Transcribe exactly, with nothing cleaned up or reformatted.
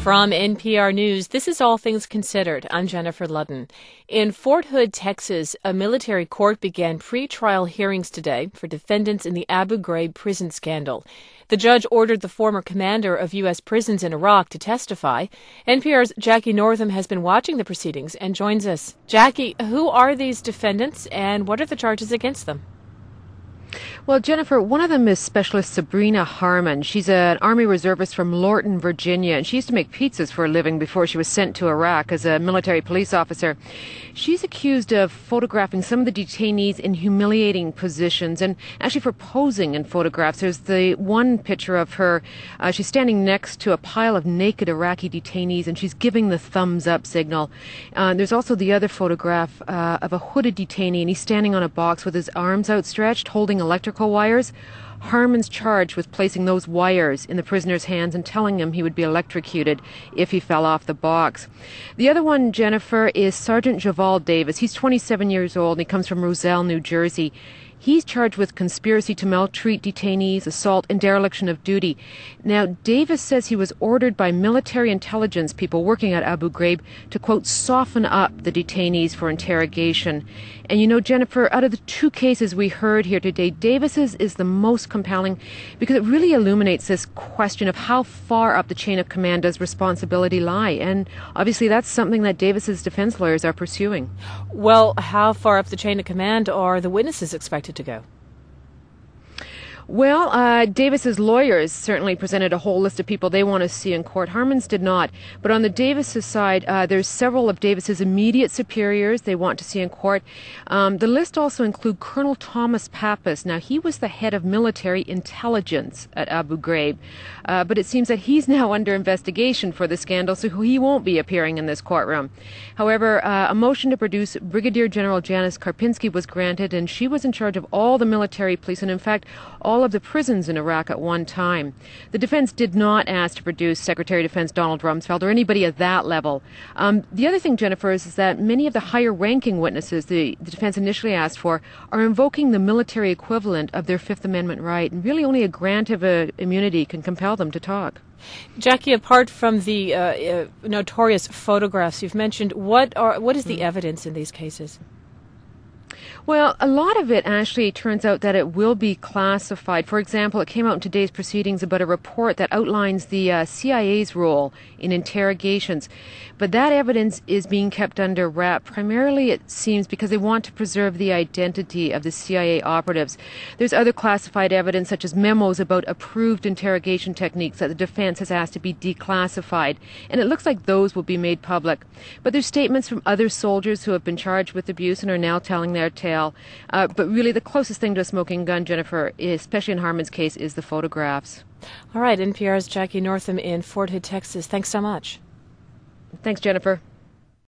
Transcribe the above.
From N P R News, this is All Things Considered. I'm Jennifer Ludden. In Fort Hood, Texas, a military court began pre-trial hearings today for defendants in the Abu Ghraib prison scandal. The judge ordered the former commander of U S prisons in Iraq to testify. N P R's Jackie Northam has been watching the proceedings and joins us. Jackie, who are these defendants and what are the charges against them? Well, Jennifer, one of them is Specialist Sabrina Harmon. She's an Army reservist from Lorton, Virginia, and she used to make pizzas for a living before she was sent to Iraq as a military police officer. She's accused of photographing some of the detainees in humiliating positions and actually for posing in photographs. There's the one picture of her. Uh, she's standing next to a pile of naked Iraqi detainees, and she's giving the thumbs up signal. Uh, there's also the other photograph uh, of a hooded detainee, and he's standing on a box with his arms outstretched, holding electrical wires. Harmon's charged with placing those wires in the prisoner's hands and telling him he would be electrocuted if he fell off the box. The other one, Jennifer, is Sergeant Javal Davis. He's twenty-seven years old and he comes from Roselle, New Jersey. He's charged with conspiracy to maltreat detainees, assault, and dereliction of duty. Now, Davis says he was ordered by military intelligence people working at Abu Ghraib to, quote, soften up the detainees for interrogation. And you know, Jennifer, out of the two cases we heard here today, Davis's is the most compelling because it really illuminates this question of how far up the chain of command does responsibility lie. And obviously that's something that Davis's defense lawyers are pursuing. Well, how far up the chain of command are the witnesses expected to go? Well, uh, Davis's lawyers certainly presented a whole list of people they want to see in court. Harmon's did not. But on the Davis's side, uh, there's several of Davis's immediate superiors they want to see in court. Um, the list also includes Colonel Thomas Pappas. Now, he was the head of military intelligence at Abu Ghraib. Uh, but it seems that he's now under investigation for the scandal, so he won't be appearing in this courtroom. However, uh, a motion to produce Brigadier General Janice Karpinski was granted, and she was in charge of all the military police, and in fact, all of the prisons in Iraq at one time. The defense did not ask to produce Secretary of Defense Donald Rumsfeld or anybody at that level. Um, the other thing, Jennifer, is, is that many of the higher-ranking witnesses the, the defense initially asked for are invoking the military equivalent of their Fifth Amendment right, and really only a grant of uh, immunity can compel them to talk. Jackie, apart from the uh, uh, notorious photographs you've mentioned, what are what is the evidence in these cases? Well, a lot of it actually turns out that it will be classified. For example, it came out in today's proceedings about a report that outlines the uh, C I A's role in interrogations. But that evidence is being kept under wrap. Primarily, it seems, because they want to preserve the identity of the C I A operatives. There's other classified evidence, such as memos about approved interrogation techniques that the defense has asked to be declassified. And it looks like those will be made public. But there's statements from other soldiers who have been charged with abuse and are now telling their tale. Uh, but really, the closest thing to a smoking gun, Jennifer, especially in Harmon's case, is the photographs. All right, N P R's Jackie Northam in Fort Hood, Texas. Thanks so much. Thanks, Jennifer.